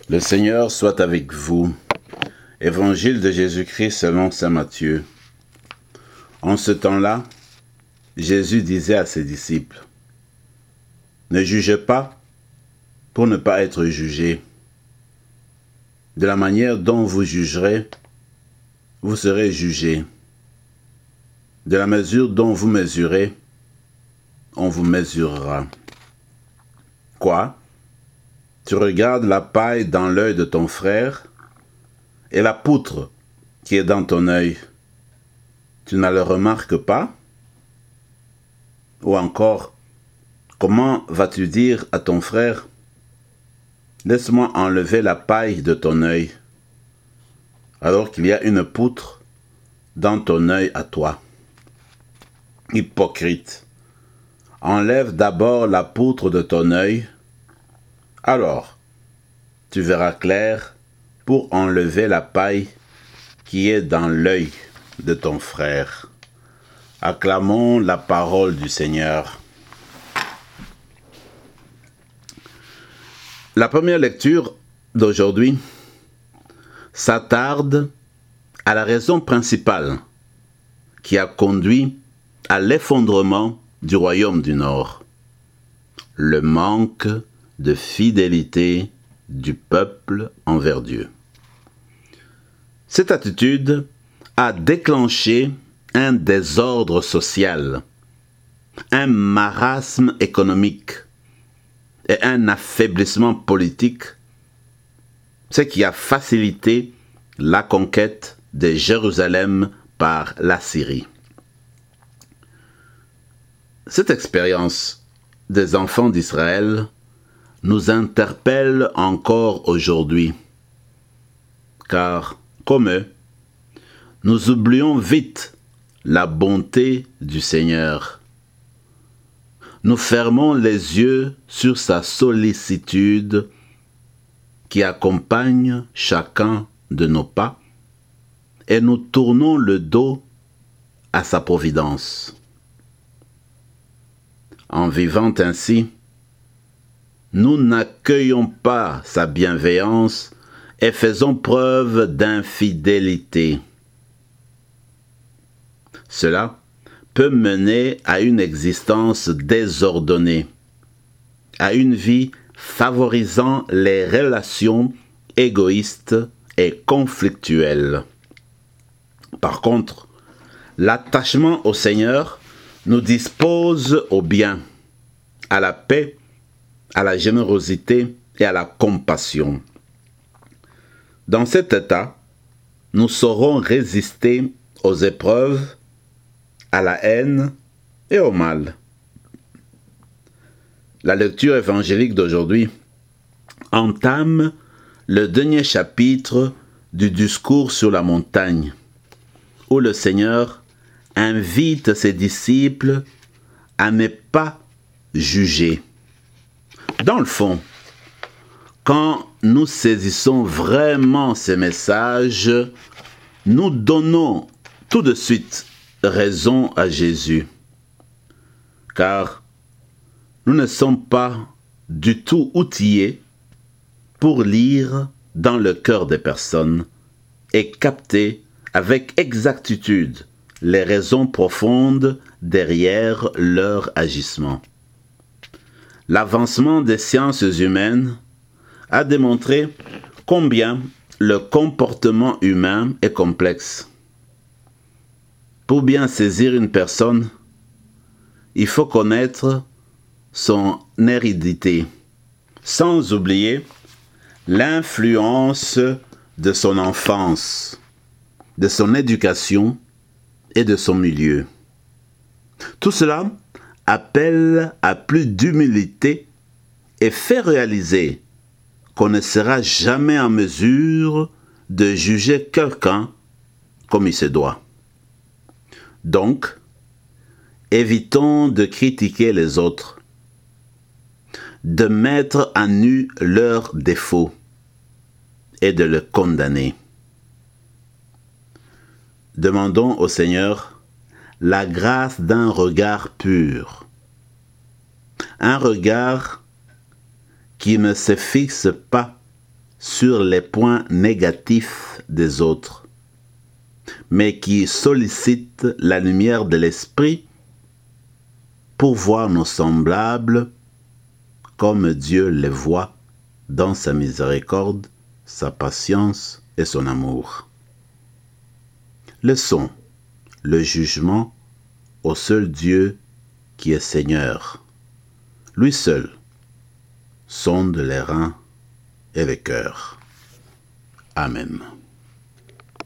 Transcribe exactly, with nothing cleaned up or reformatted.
Le Seigneur soit avec vous. Évangile de Jésus-Christ selon saint Matthieu. En ce temps-là, Jésus disait à ses disciples, « Ne jugez pas pour ne pas être jugés. De la manière dont vous jugerez, vous serez jugés. De la mesure dont vous mesurez, on vous mesurera. Quoi ? Tu regardes la paille dans l'œil de ton frère et la poutre qui est dans ton œil. Tu ne le remarques pas ? Ou encore, comment vas-tu dire à ton frère, « Laisse-moi enlever la paille de ton œil » alors qu'il y a une poutre dans ton œil à toi. Hypocrite, enlève d'abord la poutre de ton œil, alors tu verras clair pour enlever la paille qui est dans l'œil de ton frère. Acclamons la parole du Seigneur. La première lecture d'aujourd'hui s'attarde à la raison principale qui a conduit à l'effondrement du royaume du Nord, le manque de fidélité du peuple envers Dieu. Cette attitude a déclenché un désordre social, un marasme économique et un affaiblissement politique, ce qui a facilité la conquête de Jérusalem par l'Assyrie. Cette expérience des enfants d'Israël nous interpelle encore aujourd'hui, car, comme eux, nous oublions vite la bonté du Seigneur. Nous fermons les yeux sur sa sollicitude qui accompagne chacun de nos pas et nous tournons le dos à sa providence. En vivant ainsi, nous n'accueillons pas sa bienveillance et faisons preuve d'infidélité. Cela peut mener à une existence désordonnée, à une vie favorisant les relations égoïstes et conflictuelles. Par contre, l'attachement au Seigneur nous dispose au bien, à la paix, à la générosité et à la compassion. Dans cet état, nous saurons résister aux épreuves, à la haine et au mal. La lecture évangélique d'aujourd'hui entame le dernier chapitre du discours sur la montagne, où le Seigneur invite ses disciples à ne pas juger. Dans le fond, quand nous saisissons vraiment ces messages, nous donnons tout de suite raison à Jésus, car nous ne sommes pas du tout outillés pour lire dans le cœur des personnes et capter avec exactitude les raisons profondes derrière leur agissement. L'avancement des sciences humaines a démontré combien le comportement humain est complexe. Pour bien saisir une personne, il faut connaître son hérédité, sans oublier l'influence de son enfance, de son éducation et de son milieu. Tout cela appelle à plus d'humilité et fait réaliser qu'on ne sera jamais en mesure de juger quelqu'un comme il se doit. Donc, évitons de critiquer les autres, de mettre à nu leurs défauts et de le condamner. Demandons au Seigneur la grâce d'un regard pur, un regard qui ne se fixe pas sur les points négatifs des autres, mais qui sollicite la lumière de l'esprit pour voir nos semblables comme Dieu les voit dans sa miséricorde, sa patience et son amour. Laissons le jugement au seul Dieu qui est Seigneur. Lui seul sonde les reins et les cœurs. Amen.